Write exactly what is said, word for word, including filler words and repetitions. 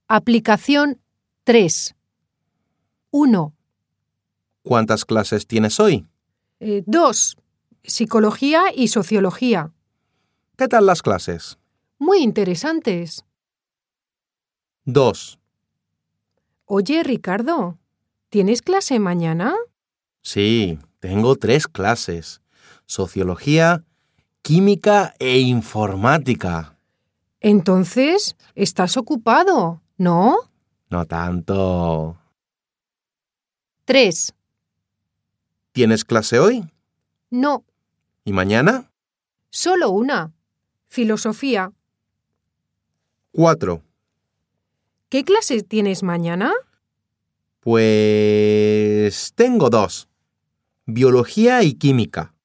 Aplicación tres. uno. ¿Cuántas clases tienes hoy? Eh, dos. Psicología y sociología. ¿Qué tal las clases? Muy interesantes. Dos. Oye, Ricardo, ¿tienes clase mañana? Sí, tengo tres clases. Sociología, química e informática. Entonces, estás ocupado, ¿no? No tanto. tres. ¿Tienes clase hoy? No, ¿Y mañana? solo una. Filosofía. Cuatro. ¿Qué clase tienes mañana? Pues tengo dos. Biología y química.